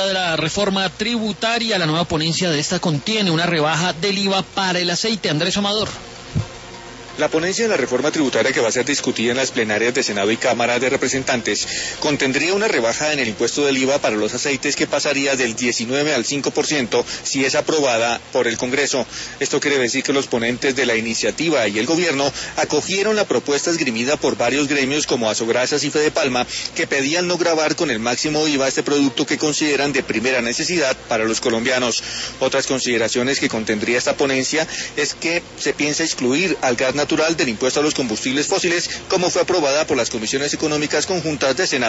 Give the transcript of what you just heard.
segunda de la reforma tributaria. La nueva ponencia de esta contiene una rebaja del IVA para el aceite. Andrés Amador. La ponencia de la reforma tributaria que va a ser discutida en las plenarias de Senado y Cámara de Representantes contendría una rebaja en el impuesto del IVA para los aceites que pasaría del 19 al 5% si es aprobada por el Congreso. Esto quiere decir que los ponentes de la iniciativa y el gobierno acogieron la propuesta esgrimida por varios gremios como Asograsas y Fedepalma, que pedían no gravar con el máximo IVA este producto que consideran de primera necesidad para los colombianos. Otras consideraciones que contendría esta ponencia es que se piensa excluir al gas natural del impuesto a los combustibles fósiles, como fue aprobada por las comisiones económicas conjuntas de Senado